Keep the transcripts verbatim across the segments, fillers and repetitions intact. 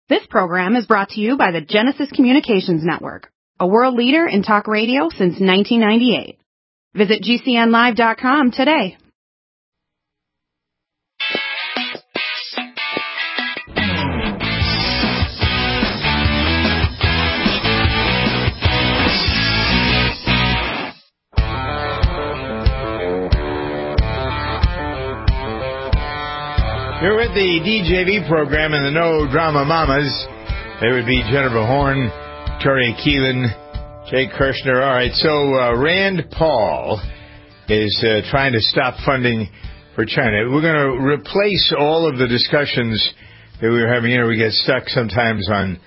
This program is brought to you by the Genesis Communications Network, a world leader in talk radio since nineteen ninety-eight. Visit G C N live dot com today. You're with the D J V program and the No Drama Mamas. They would be Jennifer Horn, Tori Keelan, Jay Kirshner. All right, so uh, Rand Paul is uh, trying to stop funding for China. We're going to replace all of the discussions that we were having. You know, we get stuck sometimes on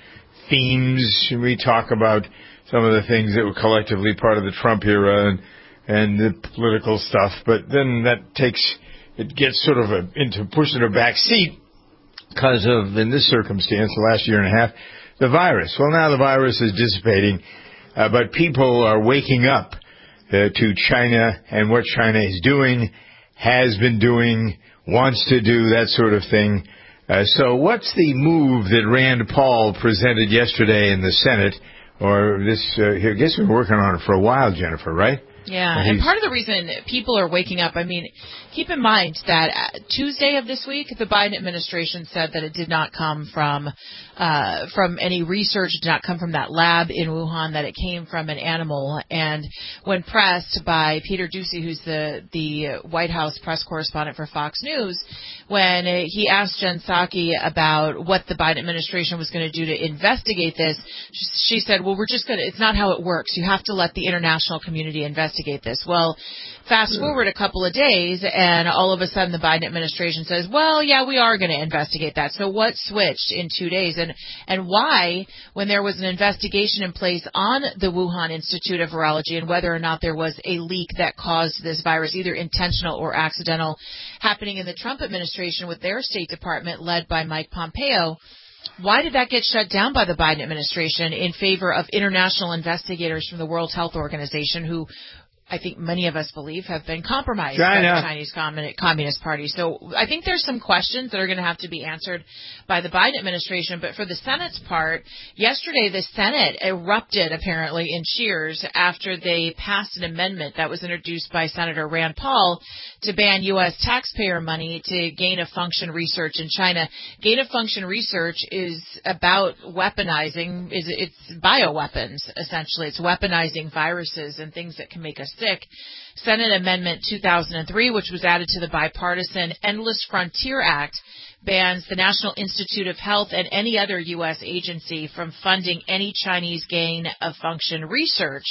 themes. We talk about some of the things that were collectively part of the Trump era and, and the political stuff, but then that takes... It gets sort of a, into pushing a back seat because of, in this circumstance, the last year and a half, the virus. Well, now the virus is dissipating, uh, but people are waking up uh, to China and what China is doing, has been doing, wants to do, that sort of thing. Uh, so what's the move that Rand Paul presented yesterday in the Senate? Or this, uh, I guess we've been working on it for a while, Jennifer, right? Yeah, and part of the reason people are waking up, I mean, keep in mind that Tuesday of this week, the Biden administration said that it did not come from uh, from any research, did not come from that lab in Wuhan, that it came from an animal. And when pressed by Peter Doocy, who's the, the White House press correspondent for Fox News, when he asked Jen Psaki about what the Biden administration was going to do to investigate this, she said, well, we're just going to, it's not how it works. You have to let the international community investigate this. Well, fast forward a couple of days, and all of a sudden the Biden administration says, well, yeah, we are going to investigate that. So what switched in two days? And, and why, when there was an investigation in place on the Wuhan Institute of Virology and whether or not there was a leak that caused this virus, either intentional or accidental, happening in the Trump administration with their State Department led by Mike Pompeo, why did that get shut down by the Biden administration in favor of international investigators from the World Health Organization, who I think many of us believe have been compromised China. by the Chinese Communist Party? So I think there's some questions that are going to have to be answered by the Biden administration. But for the Senate's part, yesterday the Senate erupted apparently in cheers after they passed an amendment that was introduced by Senator Rand Paul to ban U S taxpayer money to gain-of-function research in China. Gain-of-function research is about weaponizing, is it's bioweapons, essentially. It's weaponizing viruses and things that can make us sick. Senate Amendment two thousand three, which was added to the bipartisan Endless Frontier Act, bans the National Institute of Health and any other U S agency from funding any Chinese gain-of-function research.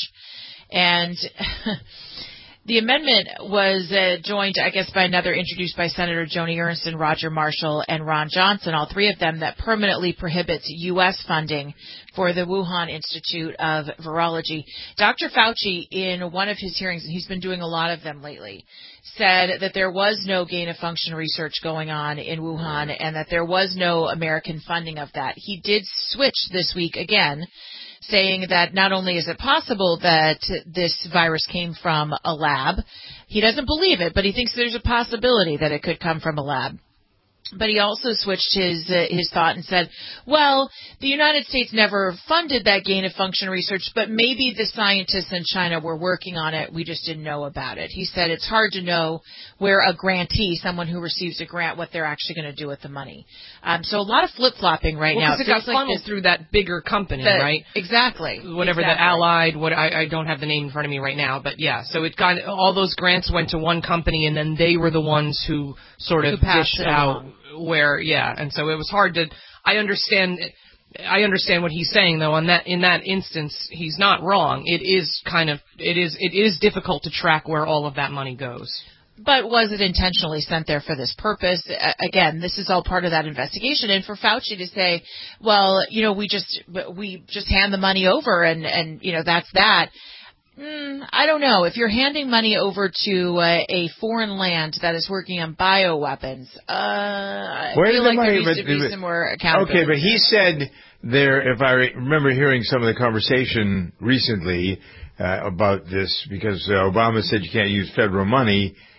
And the amendment was uh, joined, I guess, by another introduced by Senator Joni Ernst and Roger Marshall and Ron Johnson, all three of them, that permanently prohibits U S funding for the Wuhan Institute of Virology. Doctor Fauci, in one of his hearings, and he's been doing a lot of them lately, said that there was no gain-of-function research going on in Wuhan and that there was no American funding of that. He did switch this week again, saying that not only is it possible that this virus came from a lab, he doesn't believe it, but he thinks there's a possibility that it could come from a lab. But he also switched his uh, his thought and said, well, the United States never funded that gain-of-function research, but maybe the scientists in China were working on it. We just didn't know about it. He said it's hard to know where a grantee, someone who receives a grant, what they're actually going to do with the money. Um, so a lot of flip-flopping right well, now. Because it got like funneled this, through that bigger company, the, right? Exactly. Whatever exactly. the Allied, what I, I don't have the name in front of me right now, but yeah. So it got all those grants went to one company, and then they were the ones who sort of dished out where, yeah. And so it was hard to. I understand. I understand what he's saying, though. On that, in that instance, he's not wrong. It is kind of. It is. It is difficult to track where all of that money goes. But was it intentionally sent there for this purpose? Uh, again, this is all part of that investigation. And for Fauci to say, well, you know, we just we just hand the money over and, and you know, that's that. Mm, I don't know. If you're handing money over to uh, a foreign land that is working on bioweapons, uh, I Where feel did the like money, there needs to be but, some more accountability. Okay, but he said there, if I remember hearing some of the conversation recently uh, about this, because uh, Obama said you can't use federal money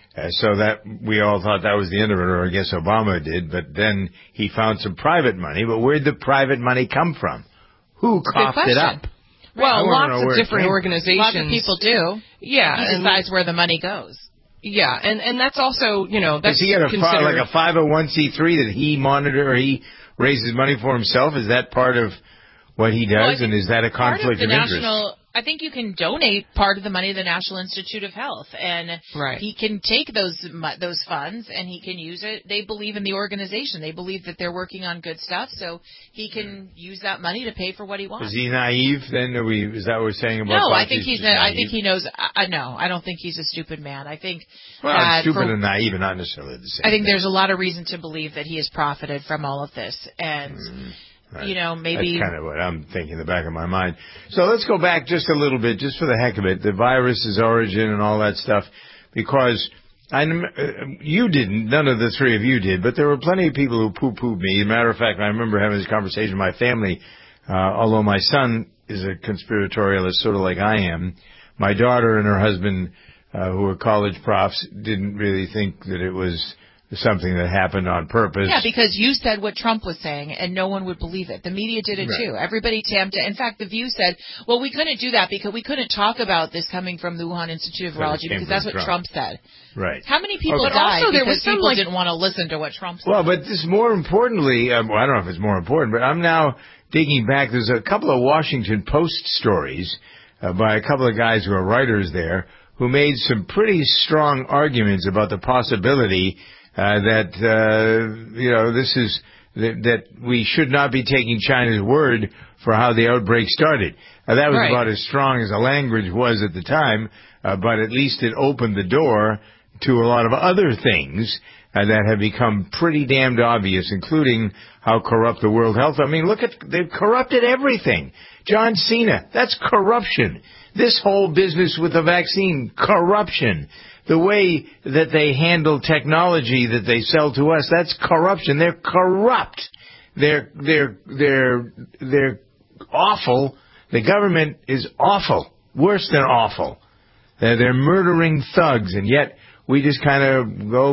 Uh, so that we all thought that was the end of it, or I guess Obama did, but then he found some private money. But where'd the private money come from? Who coughed it up? Well, lots of different organizations. Lots of people do. Yeah. He decides where the money goes. Yeah, and, and that's also, you know, that's Is he at a fi- like a five oh one c three that he monitor or he raises money for himself? Is that part of what he does, well, and is that a conflict of, of interest? National, I think you can donate part of the money to the National Institute of Health, and right. he can take those those funds and he can use it. They believe in the organization. They believe that they're working on good stuff, so he can use that money to pay for what he wants. Is he naive then? Are we, is that what we're saying about? No, I think he's. A, I think he knows. I, no, I don't think he's a stupid man. I think. Well, that stupid for, and naive are not necessarily the same. I think thing. There's a lot of reason to believe that he has profited from all of this, and. Mm. Right. You know, maybe... That's kind of what I'm thinking in the back of my mind. So let's go back just a little bit, just for the heck of it, the virus's origin and all that stuff, because I, you didn't, none of the three of you did, but there were plenty of people who poo-pooed me. As a matter of fact, I remember having this conversation with my family, uh, although my son is a conspiratorialist, sort of like I am. My daughter and her husband, uh, who were college profs, didn't really think that it was something that happened on purpose. Yeah, because you said what Trump was saying, and no one would believe it. The media did it, right. too. Everybody tamped it. In fact, The View said, well, we couldn't do that because we couldn't talk about this coming from the Wuhan Institute of Virology because that's what Trump. Trump said. Right. How many people okay. died also, there because was some, people like, didn't want to listen to what Trump said? Well, but this more importantly, um, well, I don't know if it's more important, but I'm now digging back. There's a couple of Washington Post stories uh, by a couple of guys who are writers there who made some pretty strong arguments about the possibility Uh, that, uh, you know, this is, that, that we should not be taking China's word for how the outbreak started. Uh, that was right. about as strong as the language was at the time, uh, but at least it opened the door to a lot of other things uh, that have become pretty damned obvious, including how corrupt the World Health. I mean, look at, they've corrupted everything. John Cena, that's corruption. This whole business with the vaccine, corruption. The way that they handle technology that they sell to us, that's corruption. They're corrupt. They're, they're, they're, they're awful. The government is awful. Worse than awful. They're, they're murdering thugs, and yet we just kind of go,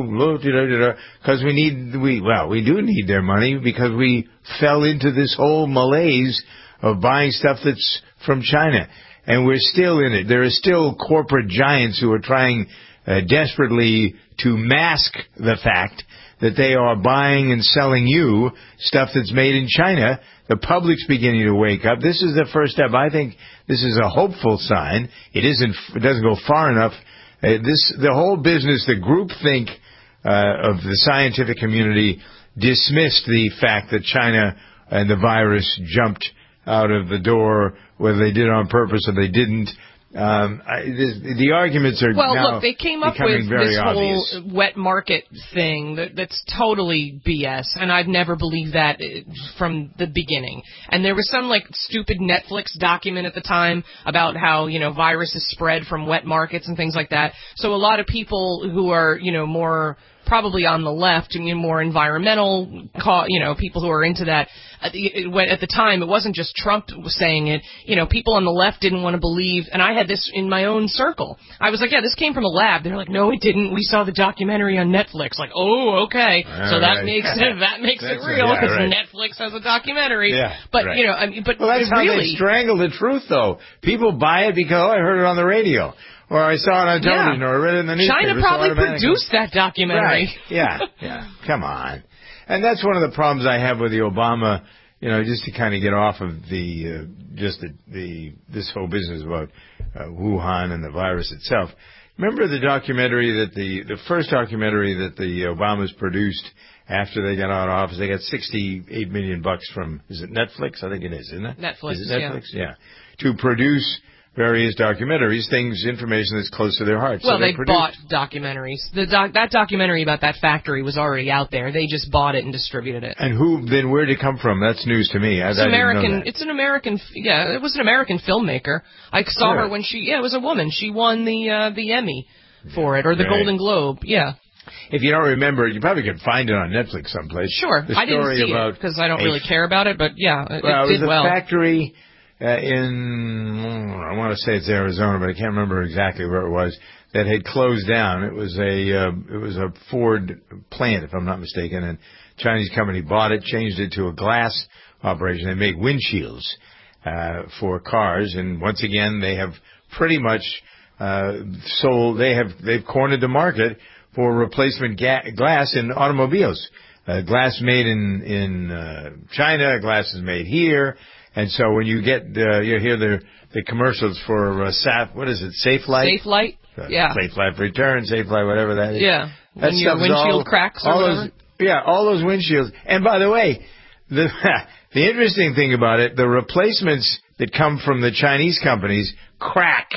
because we need, we, well, we do need their money because we fell into this whole malaise of buying stuff that's from China. And we're still in it. There are still corporate giants who are trying Uh, desperately to mask the fact that they are buying and selling you stuff that's made in China. The public's beginning to wake up. This is the first step. I think this is a hopeful sign. It isn't. It doesn't go far enough. Uh, this the whole business, the groupthink uh, of the scientific community dismissed the fact that China and the virus jumped out of the door, whether they did it on purpose or they didn't. Um, I, the, the arguments are well, now look, they came up becoming with very this obvious. whole wet market thing that, that's totally B S, and I've never believed that from the beginning. And there was some like stupid Netflix document at the time about how, you know, viruses spread from wet markets and things like that. So a lot of people who are, you know, more probably on the left, I mean, more environmental, you know, people who are into that. At the time, it wasn't just Trump was saying it. You know, people on the left didn't want to believe, and I had this in my own circle. I was like, yeah, this came from a lab. They're like, no, it didn't. We saw the documentary on Netflix. Like, oh, okay. All so that right. makes it that makes it real because yeah, right. Netflix has a documentary. Yeah, but right. you know, I mean, but well, that's really, how they strangle the truth, though. People buy it because oh, I heard it on the radio. Or I saw it on television, yeah. or I read it in the newspaper. China probably so produced that documentary. Right. Yeah, yeah. Come on. And that's one of the problems I have with the Obama, you know, just to kind of get off of the, uh, just the, the, this whole business about uh, Wuhan and the virus itself. Remember the documentary that the, the first documentary that the Obamas produced after they got out of office? They got sixty-eight million bucks from, is it Netflix? I think it is, isn't it? Netflix, is it Netflix? Yeah. yeah. To produce various documentaries, things, information that's close to their hearts. Well, so they, they produced... bought documentaries. The doc, that documentary about that factory was already out there. They just bought it and distributed it. And who, then where did it come from? That's news to me. I, it's I American. Didn't know that. It's an American, yeah, it was an American filmmaker. I saw sure. her when she, yeah, it was a woman. She won the, uh, the Emmy for it, or the right. Golden Globe, yeah. If you don't remember, you probably could find it on Netflix someplace. Sure. The I didn't see about it because I don't really care about it, but yeah, it, well, it did it was well. a factory uh, in, I want to say it's Arizona, but I can't remember exactly where it was. that had closed down. It was a uh, it was a Ford plant, if I'm not mistaken, and Chinese company bought it, changed it to a glass operation. They make windshields uh, for cars, and once again, they have pretty much uh, sold. They have they've cornered the market for replacement ga- glass in automobiles. Uh, glass made in in uh, China, glass is made here, and so when you get uh, you hear the the commercials for uh, S A F, what is it, Safe Light? Safe Light, uh, yeah. Safe Light Return, Safe Light, whatever that is. Yeah, that when your windshield all, cracks or all whatever. Those, yeah, all those windshields. And by the way, the the interesting thing about it, the replacements that come from the Chinese companies crack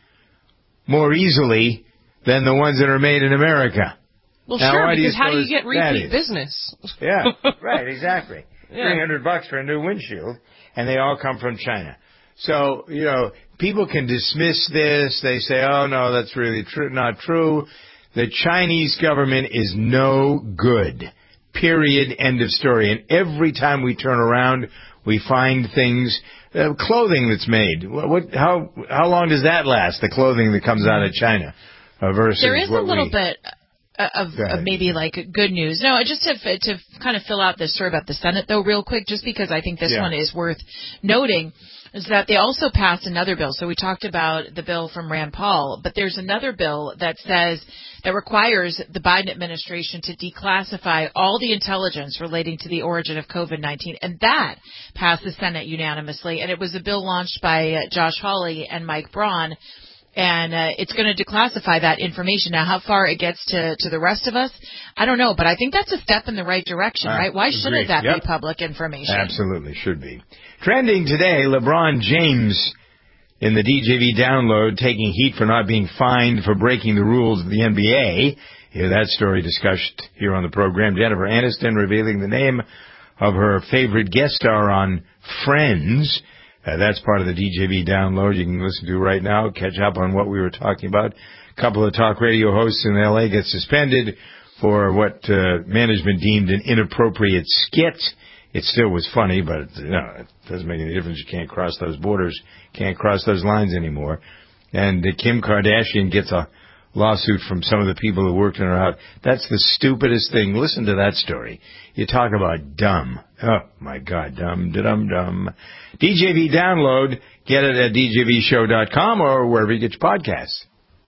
more easily than the ones that are made in America. Well, now, sure, because do you how do you get repeat business? Yeah, right, exactly. Yeah. three hundred bucks for a new windshield, and they all come from China. So, you know, people can dismiss this. They say, oh, no, that's really tr- not true. The Chinese government is no good. Period. End of story. And every time we turn around, we find things, uh, clothing that's made. What, what, how, how long does that last, the clothing that comes out of China uh, versus There is what a little we, bit of, of maybe like good news. No, just to to kind of fill out this story about the Senate, though, real quick, just because I think this yeah. one is worth noting, is that they also passed another bill. So we talked about the bill from Rand Paul, but there's another bill that says that requires the Biden administration to declassify all the intelligence relating to the origin of COVID nineteen, and that passed the Senate unanimously. And it was a bill launched by uh, Josh Hawley and Mike Braun. And uh, it's going to declassify that information. Now, how far it gets to, to the rest of us, I don't know. But I think that's a step in the right direction, uh, right? Why shouldn't agreed. that yep. be public information? Absolutely should be. Trending today, LeBron James in the D J V download taking heat for not being fined for breaking the rules of the N B A. Hear that story discussed here on the program. Jennifer Aniston revealing the name of her favorite guest star on Friends. Uh, that's part of the D J V download you can listen to right now. Catch up on what we were talking about. A couple of talk radio hosts in L A get suspended for what uh, management deemed an inappropriate skit. It still was funny, but you know, it doesn't make any difference. You can't cross those borders, can't cross those lines anymore. And uh, Kim Kardashian gets a lawsuit from some of the people who worked in her house. That's the stupidest thing. Listen to that story. You talk about dumb. Oh, my God, dumb, dum dumb. D J V download. Get it at D J V show dot com or wherever you get your podcasts.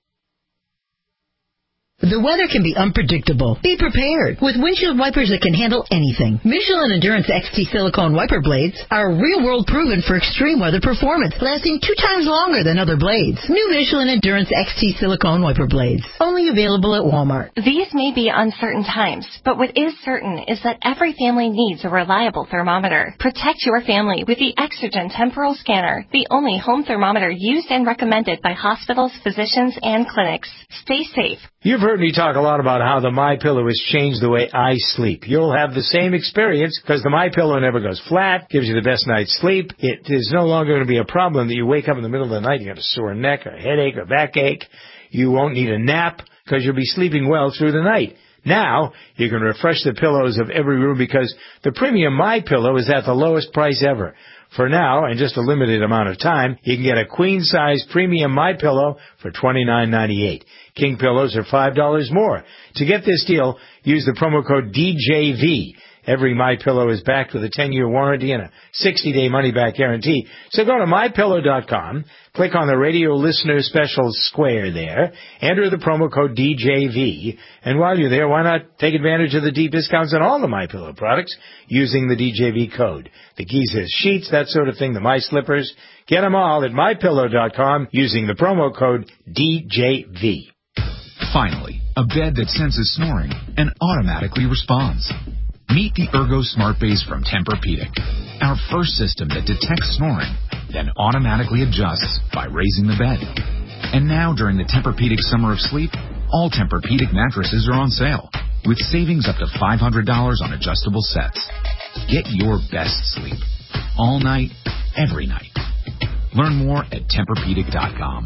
The weather can be unpredictable. Be prepared with windshield wipers that can handle anything. Michelin Endurance X T silicone wiper blades are real-world proven for extreme weather performance, lasting two times longer than other blades. New Michelin Endurance X T silicone wiper blades, only available at Walmart. These may be uncertain times, but what is certain is that every family needs a reliable thermometer. Protect your family with the Exergen Temporal Scanner, the only home thermometer used and recommended by hospitals, physicians, and clinics. Stay safe. You've heard me talk a lot about how the MyPillow has changed the way I sleep. You'll have the same experience because the MyPillow never goes flat, gives you the best night's sleep. It is no longer going to be a problem that you wake up in the middle of the night, you got a sore neck, a headache, a backache. You won't need a nap because you'll be sleeping well through the night. Now, you can refresh the pillows of every room because the premium MyPillow is at the lowest price ever. For now, and just a limited amount of time, you can get a queen-size premium MyPillow for twenty-nine ninety-eight. King pillows are five dollars more. To get this deal, use the promo code D J V. Every MyPillow is backed with a ten-year warranty and a sixty-day money-back guarantee. So go to my pillow dot com, click on the radio listener special square there, enter the promo code D J V, and while you're there, why not take advantage of the deep discounts on all the MyPillow products using the D J V code. The keys is sheets, that sort of thing, the My Slippers. Get them all at my pillow dot com using the promo code D J V. Finally, a bed that senses snoring and automatically responds. Meet the Ergo Smart Base from Tempur-Pedic, our first system that detects snoring, then automatically adjusts by raising the bed. And now, during the Tempur-Pedic Summer of Sleep, all Tempur-Pedic mattresses are on sale, with savings up to five hundred dollars on adjustable sets. Get your best sleep, all night, every night. Learn more at Tempur Pedic dot com.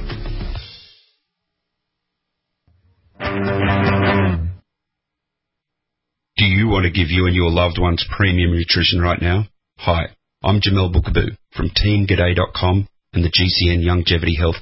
Do you want to give you and your loved ones premium nutrition right now? Hi, I'm Jamel Bookaboo from Team G'day dot com and the G C N Longevity Health Team.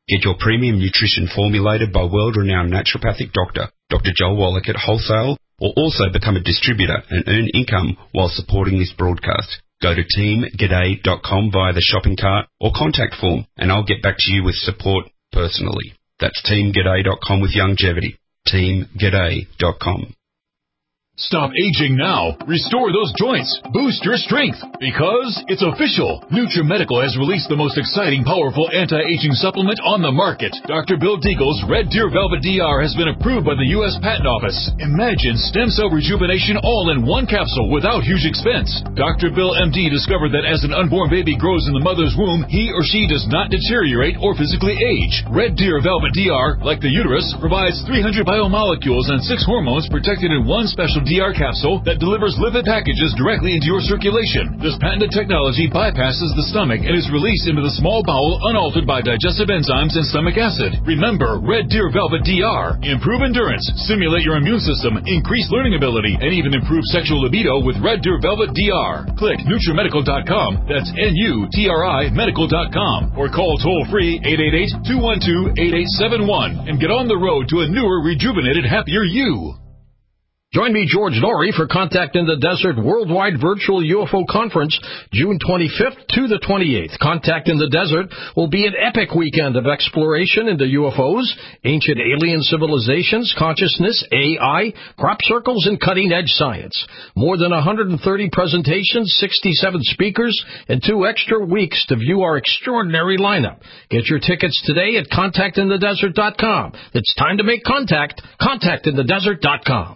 Get your premium nutrition formulated by world-renowned naturopathic doctor, Doctor Joel Wallach at wholesale, or also become a distributor and earn income while supporting this broadcast. Go to team g'day dot com via the shopping cart or contact form, and I'll get back to you with support personally. That's team g'day dot com with longevity. team g'day dot com. Stop aging now. Restore those joints. Boost your strength. Because it's official. NutriMedical has released the most exciting, powerful anti-aging supplement on the market. Doctor Bill Deagle's Red Deer Velvet D R has been approved by the U S Patent Office. Imagine stem cell rejuvenation all in one capsule without huge expense. Doctor Bill M D discovered that as an unborn baby grows in the mother's womb, he or she does not deteriorate or physically age. Red Deer Velvet D R, like the uterus, provides three hundred biomolecules and six hormones protected in one special D R capsule that delivers lipid packages directly into your circulation. This patented technology bypasses the stomach and is released into the small bowel unaltered by digestive enzymes and stomach acid. Remember, Red Deer Velvet D R. Improve endurance, stimulate your immune system, increase learning ability, and even improve sexual libido with Red Deer Velvet D R. Click NutriMedical dot com, that's N U T R I medical dot com, or call toll-free eight eight eight, two one two, eight eight seven one and get on the road to a newer, rejuvenated, happier you. Join me, George Norrie, for Contact in the Desert Worldwide Virtual U F O Conference, June twenty-fifth to the twenty-eighth. Contact in the Desert will be an epic weekend of exploration into U F Os, ancient alien civilizations, consciousness, A I, crop circles, and cutting-edge science. More than one hundred thirty presentations, sixty-seven speakers, and two extra weeks to view our extraordinary lineup. Get your tickets today at contact in the desert dot com. It's time to make contact. contact in the desert dot com.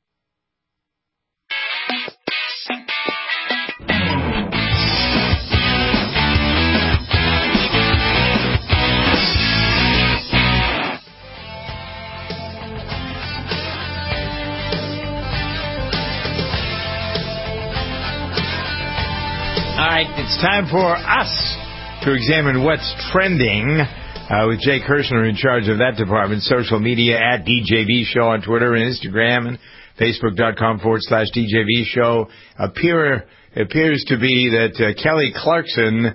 All right, it's time for us to examine what's trending uh, with Jay Kirshner in charge of that department. Social media at D J V Show on Twitter and Instagram and Facebook.com forward slash D J V Show. Appear, appears to be that uh, Kelly Clarkson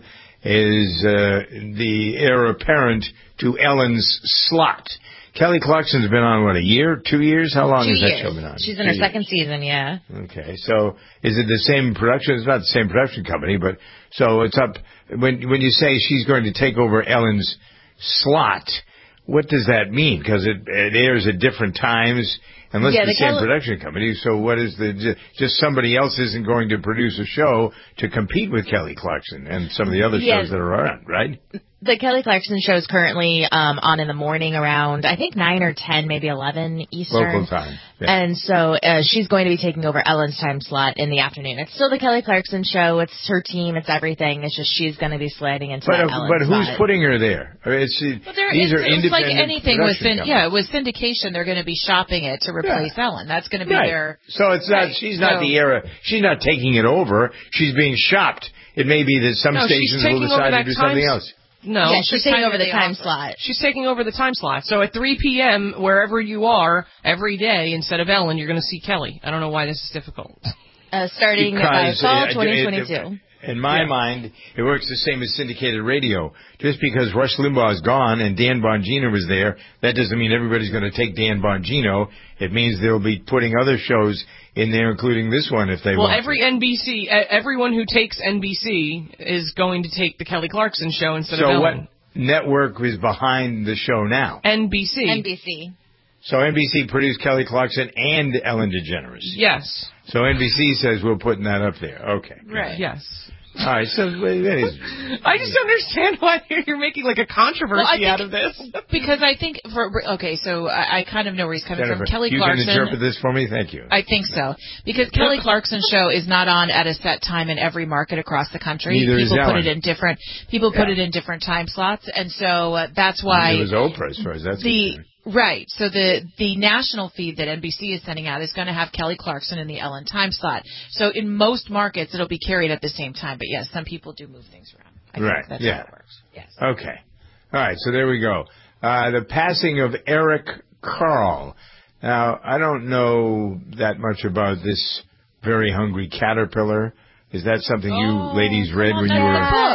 is uh, the heir apparent to Ellen's slot. Kelly Clarkson's been on, what, a year, two years? How long two has years. that show been on? She's in two her years. second season, yeah. Okay, so is it the same production? It's not the same production company, but so it's up. When when you say she's going to take over Ellen's slot, what does that mean? Because it, it airs at different times. Unless Yeah, it's the the same Kelly- production company, so what is the, just somebody else isn't going to produce a show to compete with Kelly Clarkson and some of the other Yeah. shows that are on, right? The Kelly Clarkson show is currently um, on in the morning around, I think, nine or ten, maybe eleven Eastern. Local time. Yeah. And so uh, she's going to be taking over Ellen's time slot in the afternoon. It's still the Kelly Clarkson show. It's her team. It's everything. It's just she's going to be sliding into But, that uh, Ellen but who's slot. putting her there? I mean, It's, Well, there these is, are it's like independent anything with production syn- companies. yeah with syndication. They're going to be shopping it to replace Yeah. Ellen. That's going to be Right. their. So it's not. Right. She's not So- the era. She's not taking it over. She's being shopped. It may be that some No, she's stations taking will over decide to that do something time- else. No, Yeah, she's taking over the they time offer. slot. She's taking over the time slot. So at three p.m., wherever you are, every day, instead of Ellen, you're going to see Kelly. I don't know why this is difficult. Uh, starting uh, Because, fall uh, twenty it- twenty-two. it- In my Yeah. mind, it works the same as syndicated radio. Just because Rush Limbaugh is gone and Dan Bongino was there, that doesn't mean everybody's going to take Dan Bongino. It means they'll be putting other shows in there, including this one, if they Well, want. every N B C, e- everyone who takes N B C is going to take the Kelly Clarkson show instead so of what Ellen. network is behind the show now? N B C. N B C. So N B C produced Kelly Clarkson and Ellen DeGeneres. Yes. So N B C says we're putting that up there. Okay. Right. Yes. All right. So that is. I just don't understand why you're making like a controversy Well, I think- out of this. Because I think for okay, so I, I kind of know where he's coming Jennifer, from. Kelly you Clarkson. can interpret this for me. Thank you. I think so. Because Kelly Clarkson's show is not on at a set time in every market across the country. Neither is people put Ellen. it in different people put Yeah. it in different time slots, and so uh, that's why It was Oprah, as far as that's the concerned. right. So the the national feed that N B C is sending out is going to have Kelly Clarkson in the Ellen time slot. So in most markets, it'll be carried at the same time. But yes, some people do move things around. I Right, think that's yeah. how it works. Yes. Okay. All right, so there we go. Uh, the passing of Eric Carle. Now, I don't know that much about this very hungry caterpillar. Is that something you Oh, ladies read come when on, you that's were... the book.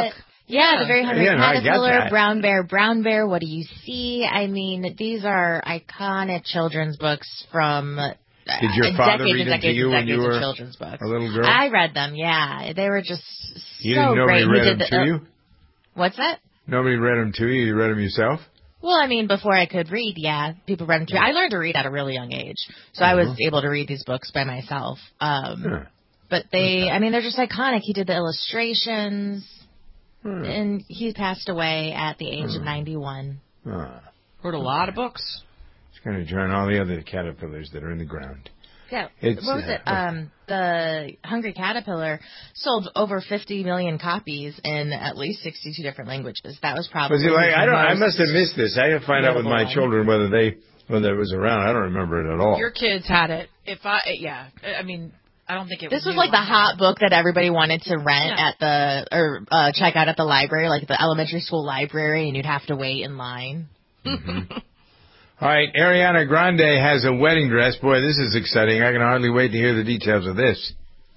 Yeah, the very hungry yeah, no, caterpillar, brown bear, brown bear. What do you see? I mean, these are iconic children's books from. Did your uh, father decades read and them to decades you and when you decades were of children's books. a little girl? I read them. Yeah, they were just you so didn't, nobody great. read He did them the, to uh, you? What's that? Nobody read them to you. You read them yourself? Well, I mean, before I could read, yeah, people read them to me. I learned to read at a really young age, so uh-huh. I was able to read these books by myself. Um, huh. But they, I mean, they're just iconic. He did the illustrations, hmm. and he passed away at the age hmm. of ninety-one. Huh. Wrote a lot of books. He's going to join all the other caterpillars that are in the ground. Yeah, it's, what was uh, it? Um, the Hungry Caterpillar sold over fifty million copies in at least sixty-two different languages. That was probably. Was he like? I don't. I must have missed this. I got to find out with my one. children whether they whether it was around. I don't remember it at all. Your kids had it. If I, yeah, I mean. I don't think it this was. was like the hot book that everybody wanted to rent yeah. at the or uh, check out at the library, like the elementary school library, and you'd have to wait in line. Mm-hmm. All right, Ariana Grande has a wedding dress. Boy, this is exciting. I can hardly wait to hear the details of this.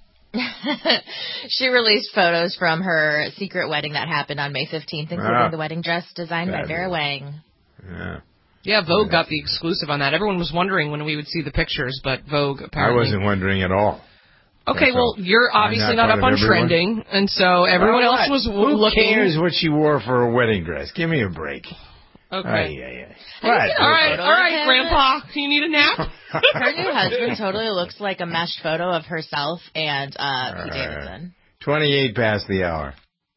She released photos from her secret wedding that happened on May fifteenth, including ah, the wedding dress designed by Vera Wang. Yeah. Yeah, Vogue got the exclusive on that. Everyone was wondering when we would see the pictures, but Vogue apparently. I wasn't wondering at all. Okay, well, you're obviously not, not up on everyone. Trending, and so everyone well, else was Who looking. Who cares what she wore for a wedding dress? Give me a break. Okay. Ay, ay, ay. All right, all right, Grandpa. Do you need a nap? Her new husband totally looks like a meshed photo of herself and uh, Pete Davidson. twenty-eight past the hour.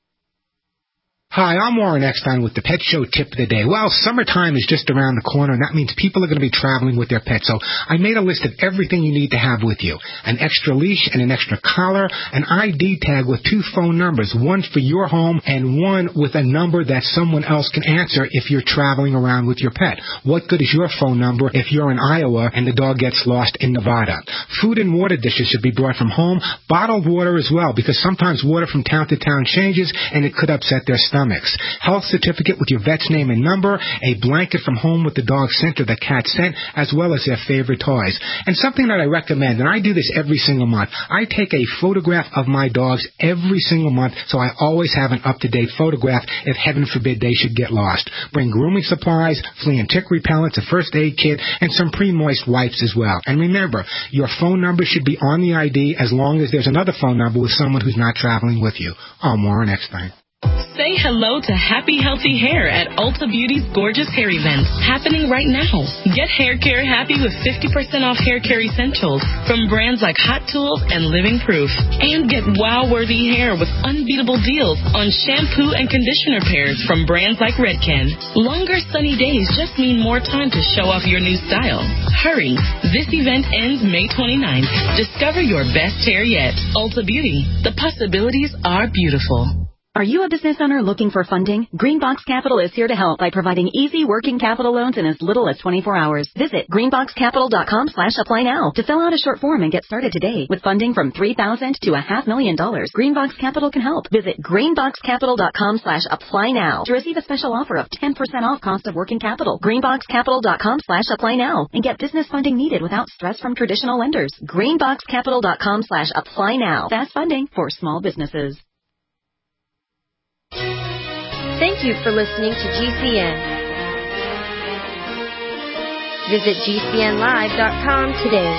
Hi, I'm Warren Eckstein with the Pet Show Tip of the Day. Well, summertime is just around the corner, and that means people are going to be traveling with their pets. So I made a list of everything you need to have with you. An extra leash and an extra collar, an I D tag with two phone numbers, one for your home and one with a number that someone else can answer if you're traveling around with your pet. What good is your phone number if you're in Iowa and the dog gets lost in Nevada? Food and water dishes should be brought from home, bottled water as well, because sometimes water from town to town changes and it could upset their stomach. Health certificate with your vet's name and number, a blanket from home with the dog scent or the cat scent, as well as their favorite toys. And something that I recommend, and I do this every single month, I take a photograph of my dogs every single month, so I always have an up-to-date photograph if, heaven forbid, they should get lost. Bring grooming supplies, flea and tick repellents, a first aid kit, and some pre-moist wipes as well. And remember, your phone number should be on the I D as long as there's another phone number with someone who's not traveling with you. I'm Warren Eckstein. Say hello to happy, healthy hair at Ulta Beauty's Gorgeous Hair Event, happening right now. Get hair care happy with fifty percent off hair care essentials from brands like Hot Tools and Living Proof. And get wow-worthy hair with unbeatable deals on shampoo and conditioner pairs from brands like Redken. Longer sunny days just mean more time to show off your new style. Hurry! This event ends May twenty-ninth. Discover your best hair yet. Ulta Beauty. The possibilities are beautiful. Are you a business owner looking for funding? Greenbox Capital is here to help by providing easy working capital loans in as little as twenty-four hours. Visit greenboxcapital.com slash apply now to fill out a short form and get started today. With funding from three thousand dollars to a half million dollars, Greenbox Capital can help. Visit greenboxcapital.com slash apply now to receive a special offer of ten percent off cost of working capital. greenboxcapital.com slash apply now and get business funding needed without stress from traditional lenders. greenboxcapital.com slash apply now. Fast funding for small businesses. Thank you for listening to G C N. Visit G C N live dot com today.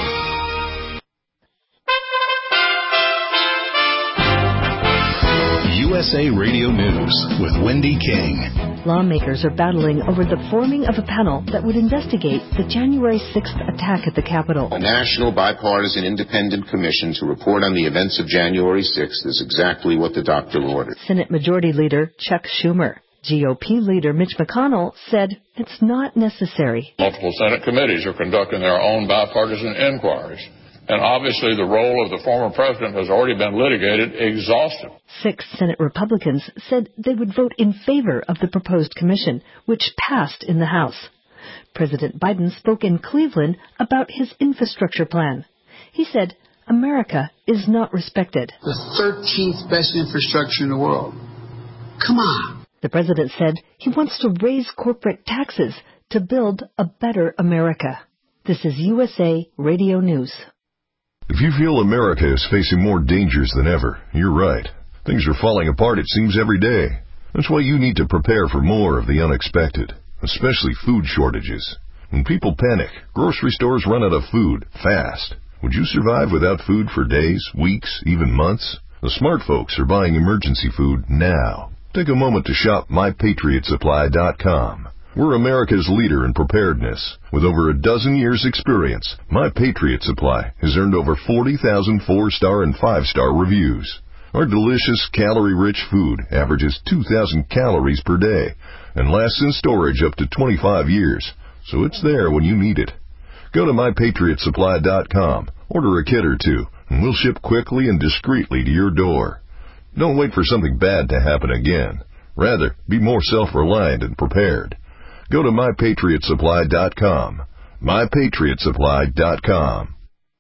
U S A Radio News with Wendy King. Lawmakers are battling over the forming of a panel that would investigate the January sixth attack at the Capitol. A national bipartisan independent commission to report on the events of January sixth is exactly what the doctor ordered. Senate Majority Leader Chuck Schumer. G O P leader Mitch McConnell said it's not necessary. Multiple Senate committees are conducting their own bipartisan inquiries. And obviously the role of the former president has already been litigated exhaustively. Six Senate Republicans said they would vote in favor of the proposed commission, which passed in the House. President Biden spoke in Cleveland about his infrastructure plan. He said America is not respected. The thirteenth best infrastructure in the world. Come on. The president said he wants to raise corporate taxes to build a better America. This is U S A Radio News. If you feel America is facing more dangers than ever, you're right. Things are falling apart, it seems, every day. That's why you need to prepare for more of the unexpected, especially food shortages. When people panic, grocery stores run out of food fast. Would you survive without food for days, weeks, even months? The smart folks are buying emergency food now. Take a moment to shop my patriot supply dot com. We're America's leader in preparedness. With over a dozen years' experience, My Patriot Supply has earned over forty thousand four-star and five-star reviews. Our delicious, calorie-rich food averages two thousand calories per day and lasts in storage up to twenty-five years, so it's there when you need it. Go to my patriot supply dot com, order a kit or two, and we'll ship quickly and discreetly to your door. Don't wait for something bad to happen again. Rather, be more self-reliant and prepared. Go to my patriot supply dot com. my patriot supply dot com.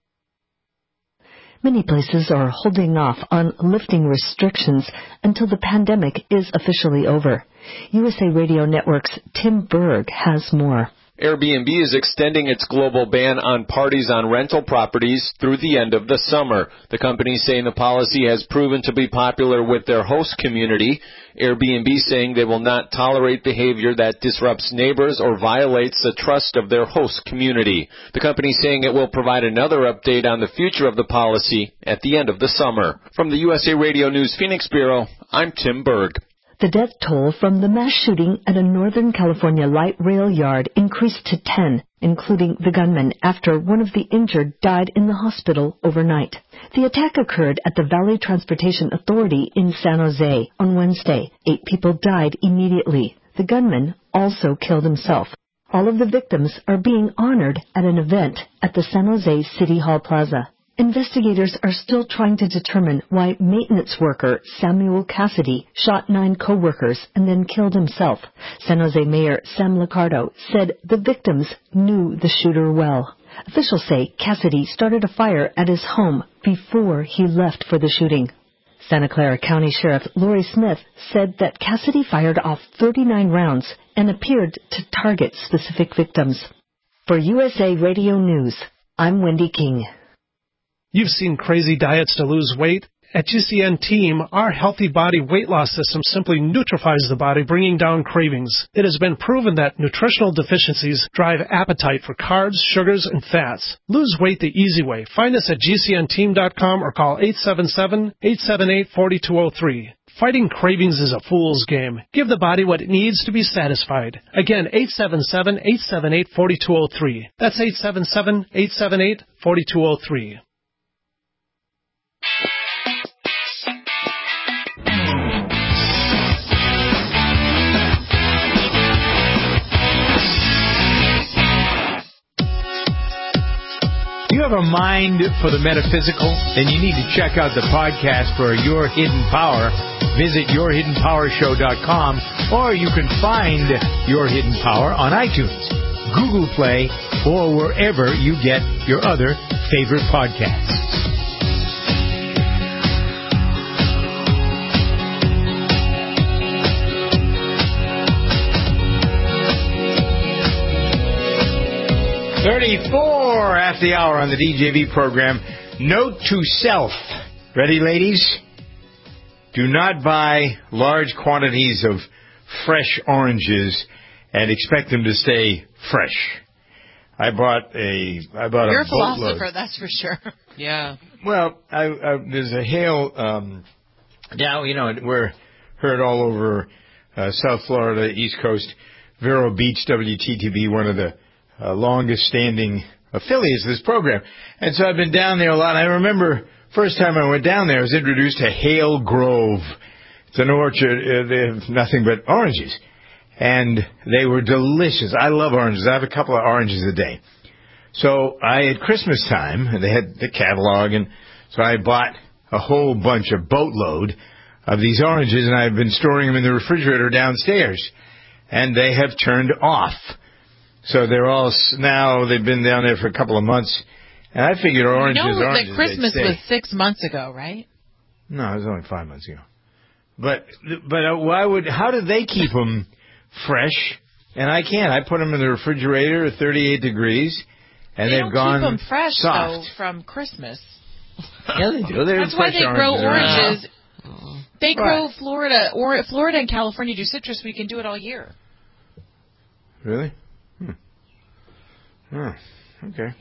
Many places are holding off on lifting restrictions until the pandemic is officially over. U S A Radio Network's Tim Berg has more. Airbnb is extending its global ban on parties on rental properties through the end of the summer. The company is saying the policy has proven to be popular with their host community. Airbnb saying they will not tolerate behavior that disrupts neighbors or violates the trust of their host community. The company saying it will provide another update on the future of the policy at the end of the summer. From the U S A Radio News Phoenix Bureau, I'm Tim Berg. The death toll from the mass shooting at a Northern California light rail yard increased to ten, including the gunman, after one of the injured died in the hospital overnight. The attack occurred at the Valley Transportation Authority in San Jose on Wednesday. Eight people died immediately. The gunman also killed himself. All of the victims are being honored at an event at the San Jose City Hall Plaza. Investigators are still trying to determine why maintenance worker Samuel Cassidy shot nine co-workers and then killed himself. San Jose Mayor Sam Liccardo said the victims knew the shooter well. Officials say Cassidy started a fire at his home before he left for the shooting. Santa Clara County Sheriff Lori Smith said that Cassidy fired off thirty-nine rounds and appeared to target specific victims. For U S A Radio News, I'm Wendy King. You've seen crazy diets to lose weight. At G C N Team, our Healthy Body weight loss system simply neutralizes the body, bringing down cravings. It has been proven that nutritional deficiencies drive appetite for carbs, sugars, and fats. Lose weight the easy way. Find us at G C N team dot com or call eight seven seven, eight seven eight, four two zero three. Fighting cravings is a fool's game. Give the body what it needs to be satisfied. Again, eight seven seven, eight seven eight, four two zero three. That's eight seven seven, eight seven eight, four two zero three. You have a mind for the metaphysical? Then you need to check out the podcast for Your Hidden Power. Visit your hidden power show dot com, or you can find Your Hidden Power on iTunes, Google Play, or wherever you get your other favorite podcasts. thirty-four after the hour on the D J V program. Note to self. Ready, ladies? Do not buy large quantities of fresh oranges and expect them to stay fresh. I bought a I bought You're a a boatload. philosopher, that's for sure. Yeah. Well, I, I, there's a hail um, now. You know, we're heard all over uh, South Florida, East Coast, Vero Beach, W T T B, one of the Uh, longest-standing affiliates of this program. And so I've been down there a lot. I remember first time I went down there, I was introduced to Hale Grove. It's an orchard. Uh, they have nothing but oranges. And they were delicious. I love oranges. I have a couple of oranges a day. So I, at Christmas time, they had the catalog, and so I bought a whole bunch, a boatload of these oranges, and I've been storing them in the refrigerator downstairs. And they have turned off. So they're all, now they've been down there for a couple of months, and I figured oranges, you know oranges, that Christmas was six months ago, right? No, it was only five months ago. But, but uh, why would, how do they keep them fresh? And I can't. I put them in the refrigerator at thirty-eight degrees, and they they've don't gone keep them fresh, soft. though, from Christmas. Yeah, they do. They're That's why fresh they grow oranges. oranges They grow Florida, or Florida and California do citrus. We can do it all year. Really? Hmm. Oh, okay.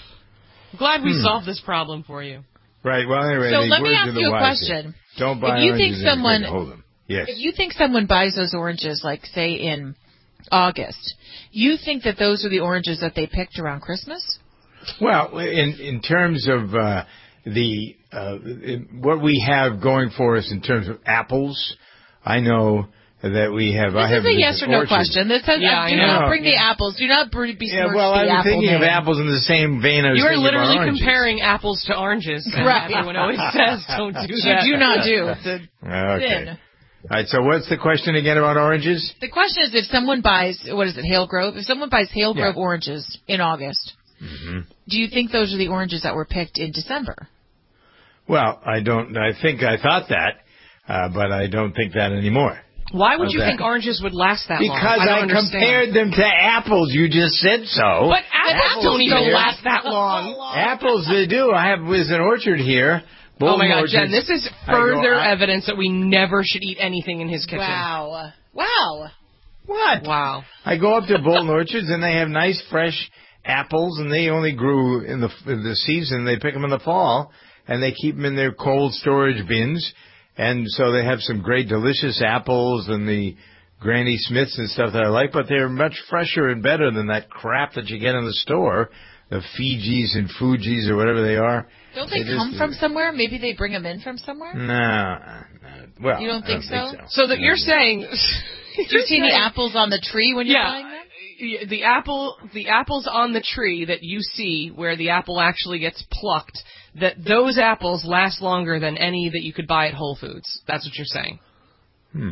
Glad we Hmm. solved this problem for you. Right. Well, anyway, So the let me words ask of the you a wise question. here. Don't buy If you think oranges someone, and hold them. Yes. If you think someone buys those oranges, like say in August, you think that those are the oranges that they picked around Christmas? Well, in in terms of uh, the uh, in, what we have going for us in terms of apples, I know that we have. This I have is a yes or no orchard. question. This says, Yeah, uh, do I know. not bring the apples. Do not br- be Yeah, smirched well, the I'm apple thinking of name. apples in the same vein I was You are thinking about literally oranges. comparing apples to oranges. And Right. Everyone always says, don't do You that. do not do. The Okay. sin. All right. So, what's the question again about oranges? The question is, if someone buys, what is it, Hale Grove? If someone buys Hale Yeah. Grove oranges in August, Mm-hmm. do you think those are the oranges that were picked in December? Well, I don't. I think I thought that, uh, but I don't think that anymore. Why would How's you that? think oranges would last that long? Because I, don't I, understand. compared them to apples. You just said so. But apples don't even here- last that long. Apples, they do. I have was an orchard here. Oh Bolton my God, orchards. Jen, this is I go, further I- evidence that we never should eat anything in his kitchen. Wow. Wow. What? Wow. I go up to Bolton Orchards and they have nice fresh apples, and they only grew in the in the season. They pick them in the fall, and they keep them in their cold storage bins, and so they have some great delicious apples and the Granny Smiths and stuff that I like, but they're much fresher and better than that crap that you get in the store, the Fijis and Fujis or whatever they are. Don't they, They come just- from somewhere? Maybe they bring them in from somewhere? No, no. Well, You don't I think so? So that you're saying... Do you see any apples on the tree when you're Yeah. buying them? Yeah, the apple, the apples on the tree that you see where the apple actually gets plucked, that those apples last longer than any that you could buy at Whole Foods. That's what you're saying. Hmm.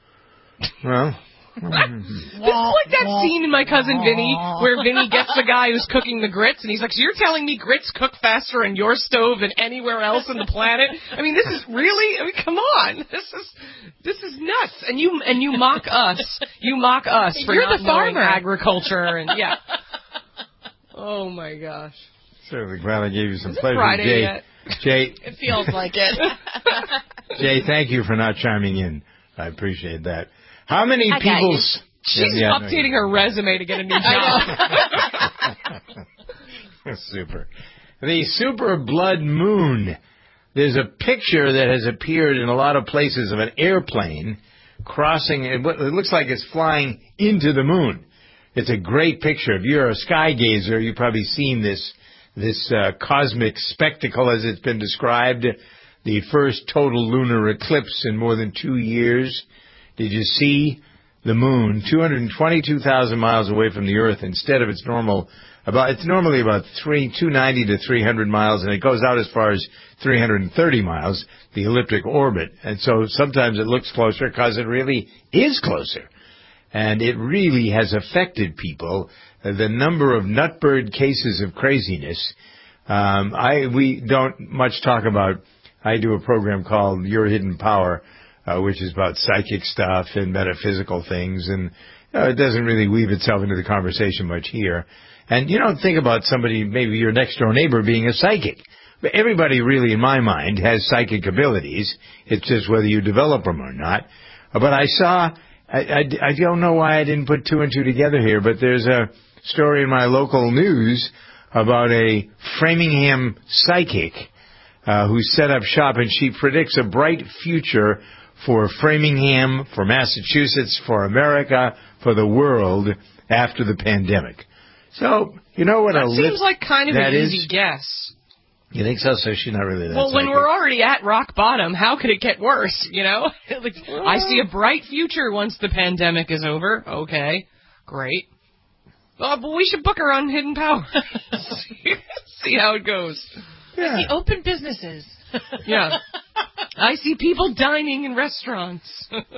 Well, This is like that scene in My Cousin Vinny where Vinny gets the guy who's cooking the grits and he's like, so you're telling me grits cook faster in your stove than anywhere else on the planet? I mean, this is really, I mean, come on. This is, this is nuts. And you, and you mock us. You mock us for You're not the knowing farmer. agriculture and yeah. Oh my gosh. certainly glad I gave you some Is it pleasure, Friday Jay. yet? Jay, It feels like it. Jay, thank you for not chiming in. I appreciate that. How many I got people? you. s- She's Yeah, yeah, no, updating her resume to get a new job. Super. The super blood moon. There's a picture that has appeared in a lot of places of an airplane crossing. It it looks like it's flying into the moon. It's a great picture. If you're a sky gazer, you've probably seen this this uh, cosmic spectacle as it's been described. The first total lunar eclipse in more than two years. Did you see the moon two hundred twenty-two thousand miles away from the Earth instead of its normal about it's normally about three two ninety to three hundred miles, and it goes out as far as three hundred thirty miles, the elliptic orbit. And so sometimes it looks closer because it really is closer. And it really has affected people. Uh, the number of nutbird cases of craziness. Um, I we don't much talk about. I do a program called Your Hidden Power, uh, which is about psychic stuff and metaphysical things, and uh, it doesn't really weave itself into the conversation much here. And you don't think about somebody, maybe your next door neighbor, being a psychic. But everybody really, in my mind, has psychic abilities. It's just whether you develop them or not. Uh, But I saw, I, I, I don't know why I didn't put two and two together here, but there's a story in my local news about a Framingham psychic uh, who set up shop, and she predicts a bright future for Framingham, for Massachusetts, for America, for the world after the pandemic. So, you know what That a seems lit- like kind of that an is? easy guess. You think so? So she's not really that Well, when psychic. we're already at rock bottom, how could it get worse, you know? Like, I see a bright future once the pandemic is over. Okay, great. Uh, but we should book her on Hidden Power. See how it goes. I see open businesses. Yeah. I see people dining in restaurants.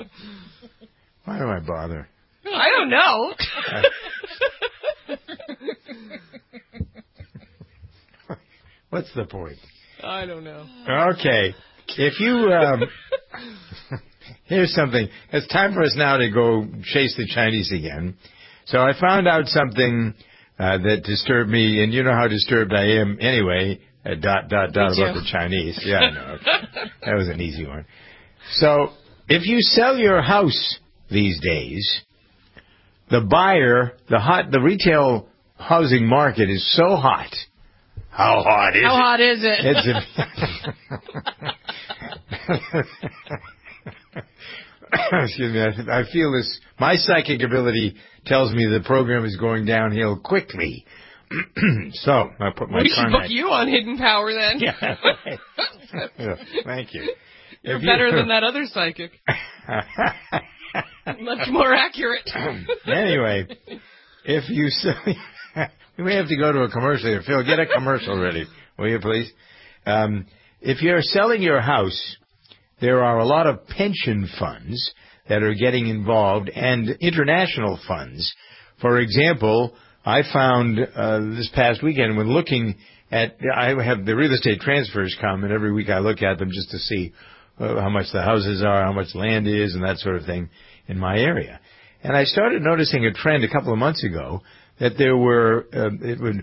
Why do I bother? I don't know. What's the point? I don't know. Okay. If you, um, here's something. It's time for us now to go chase the Chinese again. So I found out something uh, that disturbed me, and you know how disturbed I am anyway, uh, dot, dot, dot, Me about too. the Chinese. Yeah, I know. Okay. That was an easy one. So, if you sell your house these days, the buyer, the hot, the retail housing market is so hot. How hot is How it? How hot is it? It's a Excuse me. I, I feel this. My psychic ability tells me the program is going downhill quickly. So I put my. We should Karnak. book you on Hidden Power then. Yeah. Yeah, thank you. You're If better you, than that other psychic. Much more accurate. Anyway, if you sell, we may have to go to a commercial here. Phil, get a commercial ready, will you please? Um, if you're selling your house, there are a lot of pension funds that are getting involved and international funds. For example, I found uh, this past weekend when looking at, I have the real estate transfers come, and every week I look at them just to see uh, how much the houses are, how much land is, and that sort of thing in my area. And I started noticing a trend a couple of months ago that there were, uh, it would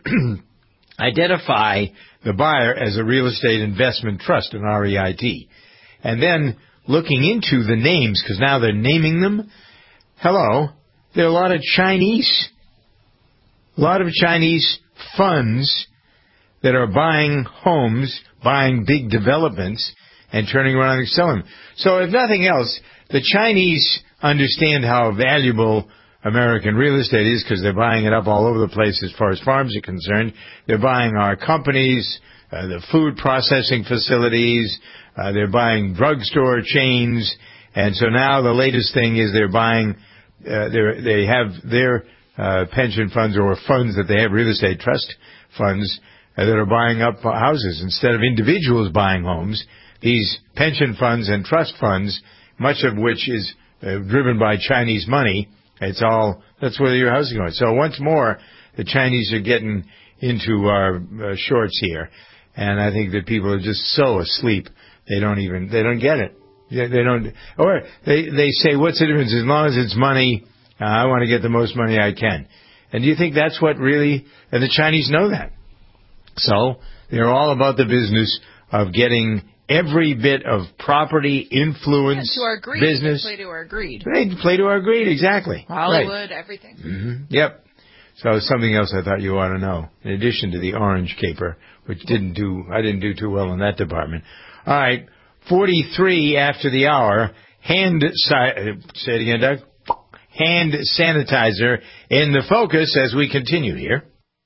identify the buyer as a real estate investment trust, an R E I T. And then looking into the names, because now they're naming them, hello, there are a lot of Chinese, a lot of Chinese funds that are buying homes, buying big developments, and turning around and selling them. So if nothing else, the Chinese understand how valuable American real estate is because they're buying it up all over the place as far as farms are concerned. They're buying our companies, uh, the food processing facilities, uh, they're buying drugstore chains, and so now the latest thing is they're buying, uh, they're, they have their uh, pension funds or funds that they have, real estate trust funds, uh, that are buying up houses. Instead of individuals buying homes, these pension funds and trust funds, much of which is uh, driven by Chinese money, it's all, that's where your house is going. So once more, the Chinese are getting into our uh, shorts here. And I think that people are just so asleep, they don't even, they don't get it. They, they don't, or they, they say, what's the difference? As long as it's money, uh, I want to get the most money I can. And do you think that's what really, and the Chinese know that. So they're all about the business of getting every bit of property, influence, yeah, to our greed. business. They play to our greed. They play to our greed, exactly. Hollywood, right. everything. Mm-hmm. Yep. So something else I thought you ought to know, in addition to the orange caper, which didn't do, I didn't do too well in that department. All right, forty-three after the hour, hand, si- say it again, Doug, hand sanitizer in the focus as we continue here.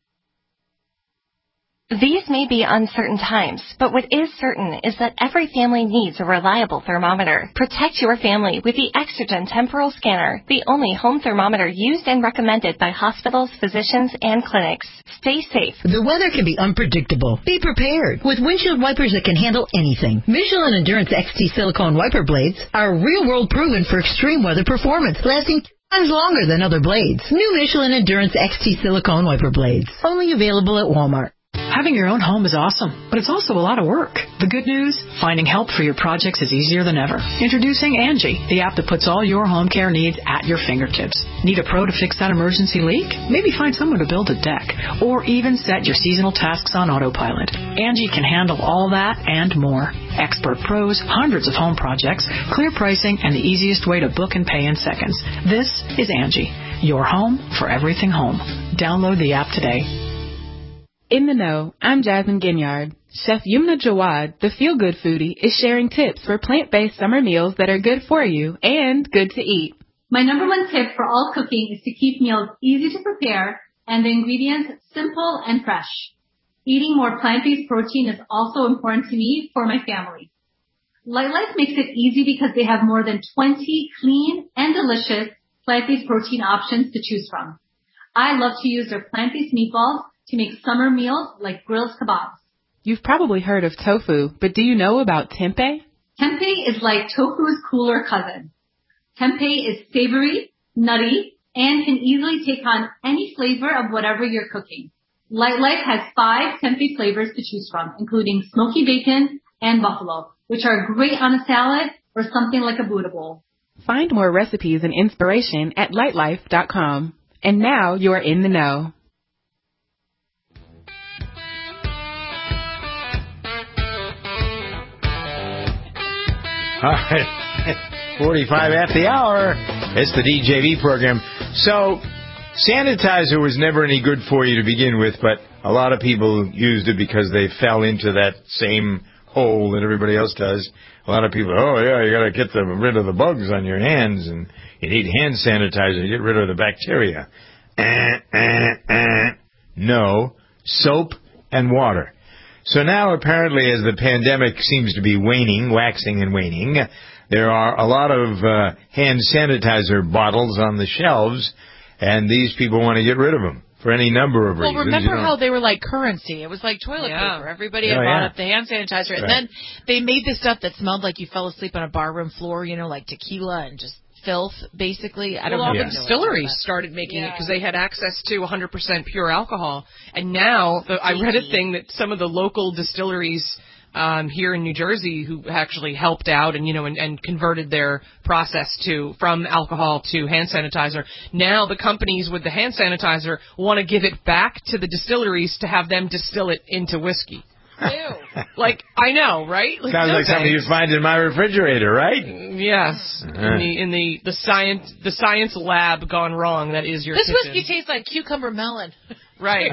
These may be uncertain times, but what is certain is that every family needs a reliable thermometer. Protect your family with the Exergen Temporal Scanner, the only home thermometer used and recommended by hospitals, physicians, and clinics. Stay safe. The weather can be unpredictable. Be prepared with windshield wipers that can handle anything. Michelin Endurance X T silicone wiper blades are real-world proven for extreme weather performance, lasting times longer than other blades. New Michelin Endurance X T silicone wiper blades, only available at Walmart. Having your own home is awesome, but it's also a lot of work. The good news, finding help for your projects is easier than ever. Introducing Angie, the app that puts all your home care needs at your fingertips. Need a pro to fix that emergency leak? Maybe find someone to build a deck, or even set your seasonal tasks on autopilot. Angie can handle all that and more. Expert pros, hundreds of home projects, clear pricing, and the easiest way to book and pay in seconds. This is Angie, your home for everything home. Download the app today. In the know, I'm Jasmine Ginyard. Chef Yumna Jawad, the feel-good foodie, is sharing tips for plant-based summer meals that are good for you and good to eat. My number one tip for all cooking is to keep meals easy to prepare and the ingredients simple and fresh. Eating more plant-based protein is also important to me for my family. Lightlife makes it easy because they have more than twenty clean and delicious plant-based protein options to choose from. I love to use their plant-based meatballs to make summer meals like grilled kebabs. You've probably heard of tofu, but do you know about tempeh? Tempeh is like tofu's cooler cousin. Tempeh is savory, nutty, and can easily take on any flavor of whatever you're cooking. Lightlife has five tempeh flavors to choose from, including smoky bacon and buffalo, which are great on a salad or something like a Buddha bowl. Find more recipes and inspiration at lightlife dot com. And now you're in the know. All right. forty-five after the hour. It's the D J V program. So, sanitizer was never any good for you to begin with, but a lot of people used it because they fell into that same hole that everybody else does. A lot of people, oh, yeah, you got to get the, rid of the bugs on your hands, and you need hand sanitizer to get rid of the bacteria. Uh, uh, uh. No, soap and water. So now, apparently, as the pandemic seems to be waning, waxing and waning, there are a lot of uh, hand sanitizer bottles on the shelves, and these people want to get rid of them for any number of well, reasons. Well, remember you know? how they were like currency? It was like toilet yeah. paper. Everybody oh, had bought yeah. up the hand sanitizer. Right. And then they made this stuff that smelled like you fell asleep on a barroom floor, you know, like tequila and just filth, basically. I don't well, know. all the distilleries started making yeah. it because they had access to one hundred percent pure alcohol. And now, the, I read a thing that some of the local distilleries um, here in New Jersey who actually helped out and, you know, and, and converted their process to from alcohol to hand sanitizer. Now the companies with the hand sanitizer want to give it back to the distilleries to have them distill it into whiskey. Ew. Like, I know, right? Like, Sounds no like something thanks. you'd find in my refrigerator, right? Yes. Uh-huh. In the in the the science the science lab gone wrong. That is your This kitchen. whiskey tastes like cucumber melon. Right.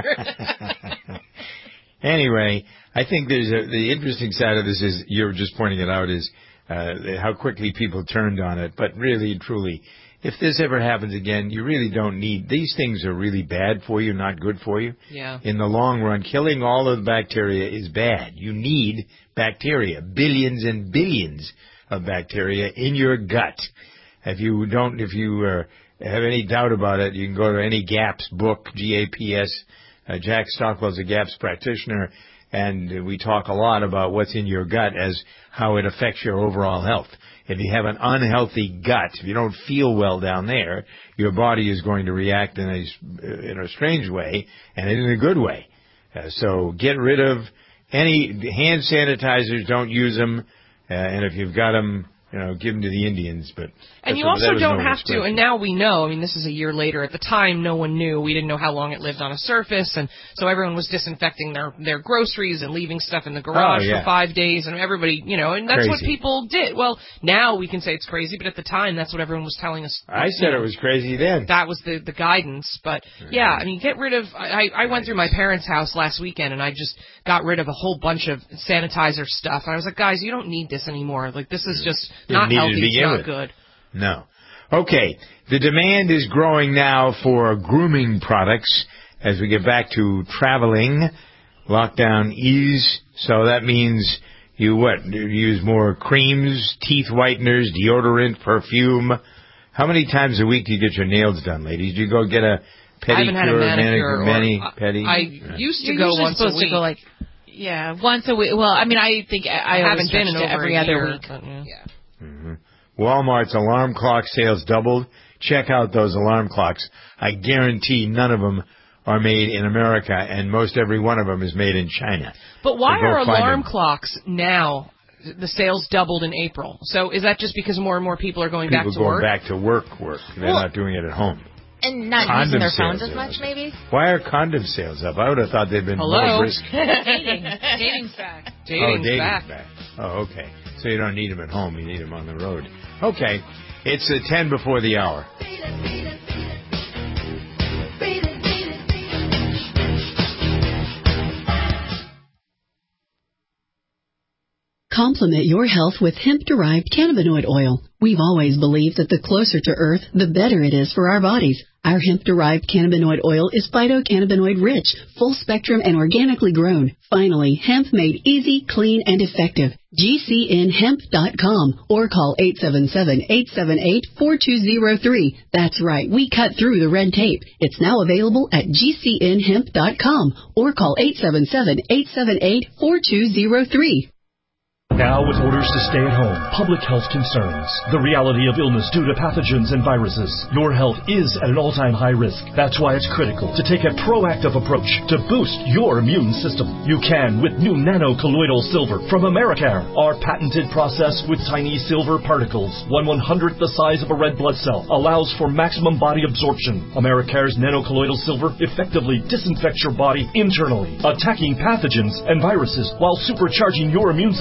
Anyway, I think there's a, the interesting side of this is, you're just pointing it out, is uh, how quickly people turned on it. But really and truly, if this ever happens again, you really don't need, these things are really bad for you, not good for you. Yeah. In the long run, killing all of the bacteria is bad. You need bacteria, billions and billions of bacteria in your gut. If you don't, if you uh, have any doubt about it, you can go to any GAPS book, G A P S. Uh, Jack Stockwell's a GAPS practitioner, and we talk a lot about what's in your gut as how it affects your overall health. If you have an unhealthy gut, if you don't feel well down there, your body is going to react in a, in a strange way and in a good way. Uh, so get rid of any hand sanitizers. Don't use them. Uh, and if you've got them, you know, give them to the Indians. But and you what, also don't no have to, and now we know, I mean, this is a year later. At the time, no one knew. We didn't know how long it lived on a surface, and so everyone was disinfecting their, their groceries and leaving stuff in the garage oh, yeah. for five days, and everybody, you know, and that's crazy. what people did. Well, now we can say it's crazy, but at the time, that's what everyone was telling us. I said know, it was crazy then. That was the, the guidance. But, yeah, I mean, get rid of, I, I went through my parents' house last weekend, and I just got rid of a whole bunch of sanitizer stuff. And I was like, guys, you don't need this anymore. Like, this is just not healthy. It's not good. No. Okay. The demand is growing now for grooming products as we get back to traveling. Lockdown ease. So that means you what? You use more creams, teeth whiteners, deodorant, perfume. How many times a week do you get your nails done, ladies? Do you go get a pedicure, I haven't had a manicure, mani, or, pedi? I yeah. used to You're go usually once supposed a week. to go like, yeah, once a week. Well, I mean, I think I, I haven't been in over every a other year, week. But, yeah. yeah. Mm-hmm. Walmart's alarm clock sales doubled. Check out those alarm clocks. I guarantee none of them are made in America, and most every one of them is made in China. But why so are alarm them. clocks now? The sales doubled in April. So is that just because more and more people are going people back to going work? back to work, work. They're well, not doing it at home. And not condom using their phones sales as much, maybe? Why are condom sales up? I would have thought they'd been Hello? more brisk. Dating. Dating's back. Dating's oh, dating's back. back. Oh, okay. So you don't need them at home. You need them on the road. Okay. It's uh, ten before the hour. Complement your health with hemp-derived cannabinoid oil. We've always believed that the closer to Earth, the better it is for our bodies. Our hemp-derived cannabinoid oil is phytocannabinoid-rich, full-spectrum, and organically grown. Finally, hemp made easy, clean, and effective. G C N hemp dot com or call eight seven seven, eight seven eight, four two zero three. That's right, we cut through the red tape. It's now available at G C N hemp dot com or call eight seven seven, eight seven eight, four two zero three. Now, with orders to stay at home, public health concerns, the reality of illness due to pathogens and viruses, your health is at an all-time high risk. That's why it's critical to take a proactive approach to boost your immune system. You can with new nano-colloidal silver from Americare. Our patented process with tiny silver particles, one one-hundredth the size of a red blood cell, allows for maximum body absorption. Americare's nano-colloidal silver effectively disinfects your body internally, attacking pathogens and viruses while supercharging your immune system.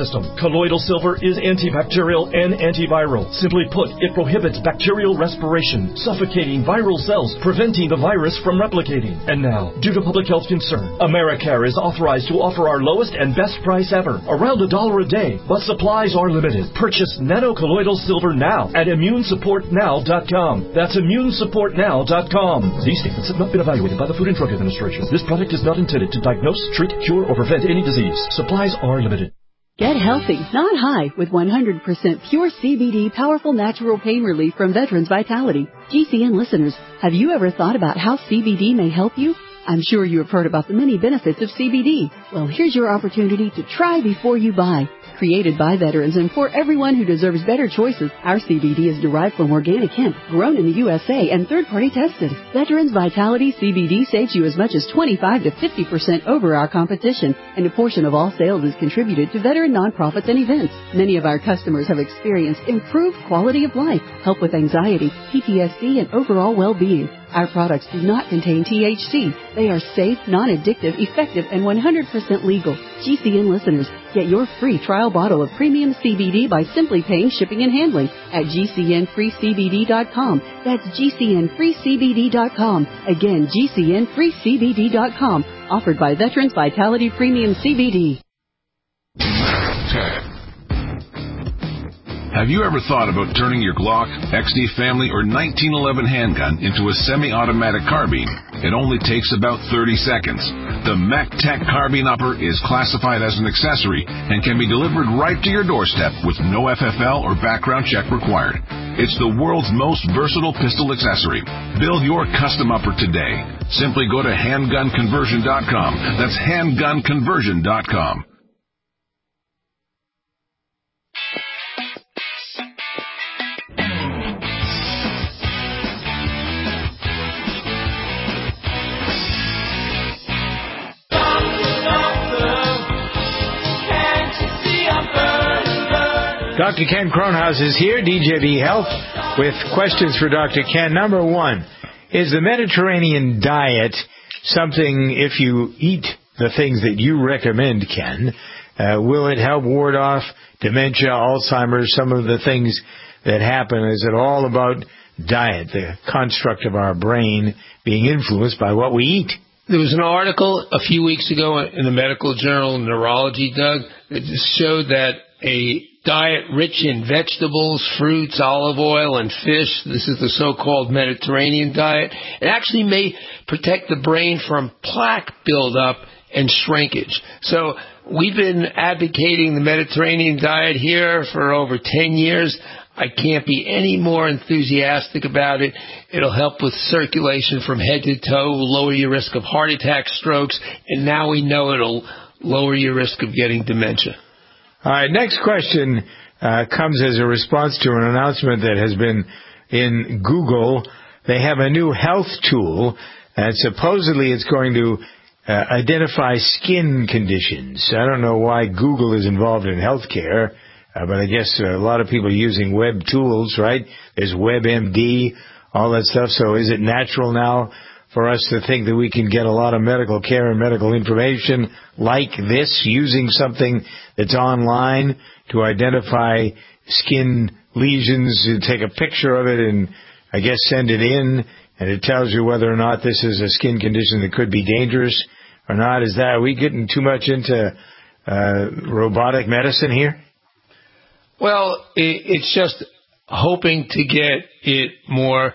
Colloidal silver is antibacterial and antiviral. Simply put, it prohibits bacterial respiration, suffocating viral cells, preventing the virus from replicating. And now, due to public health concern, AmeriCare is authorized to offer our lowest and best price ever, around a dollar a day, but supplies are limited. Purchase nanocolloidal silver now at immune support now dot com. That's immune support now dot com. These statements have not been evaluated by the Food and Drug Administration. This product is not intended to diagnose, treat, cure, or prevent any disease. Supplies are limited. Get healthy, not high, with one hundred percent pure C B D powerful natural pain relief from Veterans Vitality. G C N listeners, have you ever thought about how C B D may help you? I'm sure you have heard about the many benefits of C B D. Well, here's your opportunity to try before you buy. Created by veterans and for everyone who deserves better choices, our C B D is derived from organic hemp, grown in the U S A and third-party tested. Veterans Vitality C B D saves you as much as twenty-five to fifty percent over our competition, and a portion of all sales is contributed to veteran nonprofits and events. Many of our customers have experienced improved quality of life, help with anxiety, P T S D, and overall well-being. Our products do not contain T H C. They are safe, non-addictive, effective, and one hundred percent legal. G C N listeners, get your free trial bottle of premium C B D by simply paying shipping and handling at G C N free C B D dot com. That's G C N free C B D dot com. Again, G C N free C B D dot com. Offered by Veterans Vitality Premium C B D. Have you ever thought about turning your Glock, X D Family, or nineteen eleven handgun into a semi-automatic carbine? It only takes about thirty seconds. The MacTech Carbine Upper is classified as an accessory and can be delivered right to your doorstep with no F F L or background check required. It's the world's most versatile pistol accessory. Build your custom upper today. Simply go to handgun conversion dot com. That's handgun conversion dot com. Doctor Ken Kronhaus is here, D J V Health, with questions for Doctor Ken. Number one, is the Mediterranean diet something, if you eat the things that you recommend, Ken, uh, will it help ward off dementia, Alzheimer's, some of the things that happen? Is it all about diet, the construct of our brain being influenced by what we eat? There was an article a few weeks ago in the medical journal Neurology, Doug, that just showed that a diet rich in vegetables, fruits, olive oil, and fish, this is the so-called Mediterranean diet, it actually may protect the brain from plaque buildup and shrinkage. So we've been advocating the Mediterranean diet here for over ten years. I can't be any more enthusiastic about it. It'll help with circulation from head to toe, lower your risk of heart attack, strokes, and now we know it'll lower your risk of getting dementia. All right, next question uh, comes as a response to an announcement that has been in Google. They have a new health tool, and supposedly it's going to uh, identify skin conditions. I don't know why Google is involved in healthcare, uh, but I guess a lot of people are using web tools, right? There's WebMD, all that stuff. So is it natural now for us to think that we can get a lot of medical care and medical information like this using something that's online to identify skin lesions? You take a picture of it and, I guess, send it in, and it tells you whether or not this is a skin condition that could be dangerous or not. Is that, are we getting too much into uh, robotic medicine here? Well, it's just hoping to get it more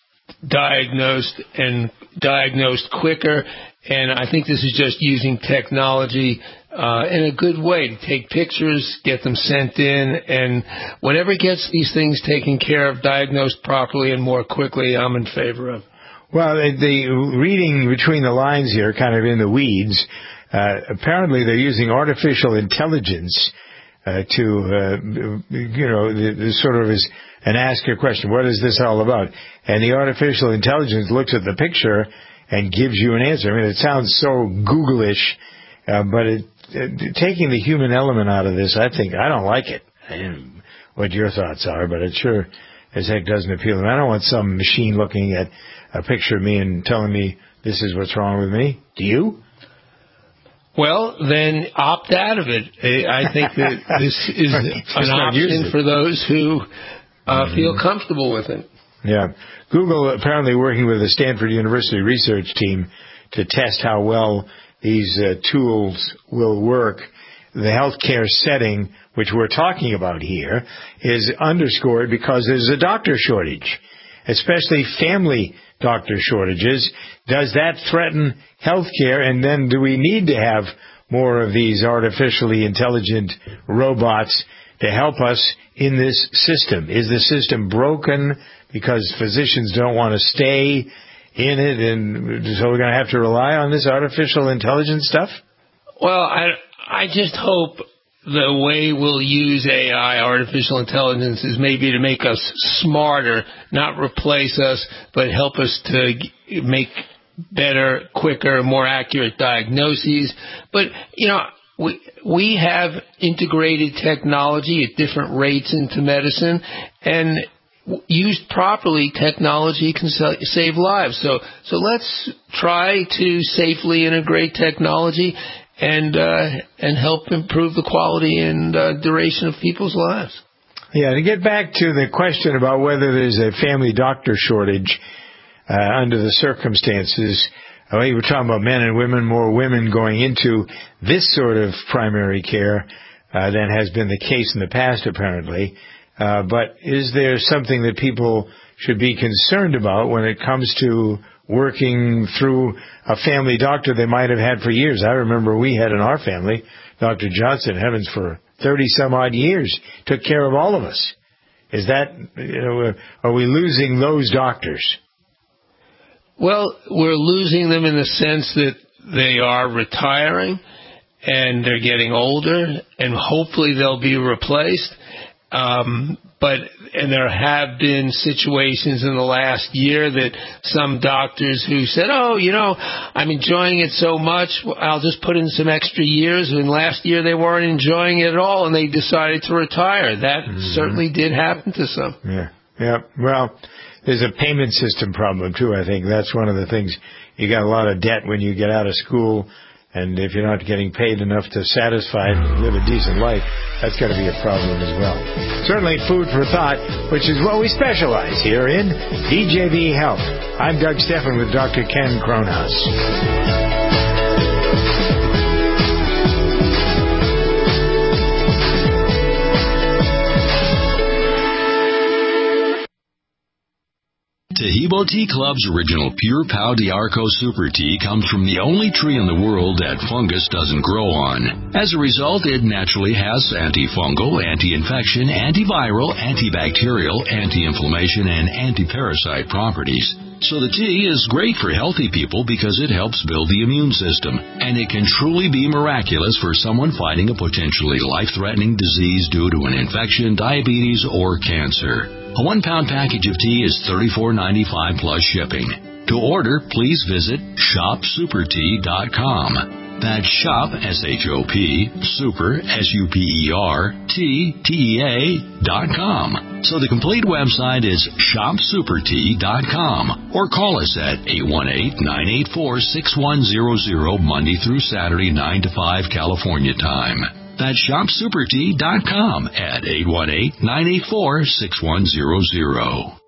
diagnosed and diagnosed quicker, and I think this is just using technology uh, in a good way to take pictures, get them sent in, and whenever it gets these things taken care of, diagnosed properly and more quickly, I'm in favor of. Well, the reading between the lines here, kind of in the weeds, uh, apparently they're using artificial intelligence uh, to, uh, you know, the, the sort of is and ask a question, what is this all about? And the artificial intelligence looks at the picture and gives you an answer. I mean, it sounds so Google-ish, uh, but it, it, taking the human element out of this, I think, I don't like it. I don't know what your thoughts are, but it sure as heck doesn't appeal to me. I don't want some machine looking at a picture of me and telling me this is what's wrong with me. Do you? Well, then opt out of it. I think that this is an option for those who uh, feel comfortable with it. Yeah. Google apparently working with the Stanford University research team to test how well these uh, tools will work. The healthcare setting, which we're talking about here, is underscored because there's a doctor shortage, especially family doctor shortages. Does that threaten healthcare? And then do we need to have more of these artificially intelligent robots to help us in this system? Is the system broken because physicians don't want to stay in it, and so we're going to have to rely on this artificial intelligence stuff? Well, I, I just hope the way we'll use A I, artificial intelligence, is maybe to make us smarter, not replace us, but help us to make better, quicker, more accurate diagnoses. But, you know, we, we have integrated technology at different rates into medicine, and used properly, technology can save lives. So, so let's try to safely integrate technology and uh, and help improve the quality and uh, duration of people's lives. Yeah, to get back to the question about whether there's a family doctor shortage uh, under the circumstances, uh, we were talking about men and women, more women going into this sort of primary care uh, than has been the case in the past, apparently. Uh, but is there something that people should be concerned about when it comes to working through a family doctor they might have had for years? I remember we had in our family, Doctor Johnson, heavens, for thirty-some-odd years, took care of all of us. Is that, you know, are we losing those doctors? Well, we're losing them in the sense that they are retiring and they're getting older, and hopefully they'll be replaced. Um, but, and there have been situations in the last year that some doctors who said, oh, you know, I'm enjoying it so much, I'll just put in some extra years. And last year they weren't enjoying it at all, and they decided to retire. That mm-hmm. certainly did happen to some. Yeah. Yeah. Well, there's a payment system problem, too, I think. That's one of the things. You got a lot of debt when you get out of school. And if you're not getting paid enough to satisfy and live a decent life, that's got to be a problem as well. Certainly food for thought, which is what we specialize here in D J V Health. I'm Doug Stephan with Doctor Ken Kronhaus. Taheebo Tea Club's original Pure Pau D'Arco Super Tea comes from the only tree in the world that fungus doesn't grow on. As a result, it naturally has antifungal, anti-infection, antiviral, antibacterial, anti-inflammation, and anti-parasite properties. So the tea is great for healthy people because it helps build the immune system, and it can truly be miraculous for someone fighting a potentially life-threatening disease due to an infection, diabetes, or cancer. A one-pound package of tea is thirty-four ninety-five plus shipping. To order, please visit shop super tea dot com. That's shop, S H O P, super, S U P E R, T, T E A, dot com. So the complete website is shop super tea dot com, or call us at eight one eight, nine eight four, six one zero zero Monday through Saturday, nine to five California time. That's shop super tea dot com at eight one eight, nine eight four, six one zero zero.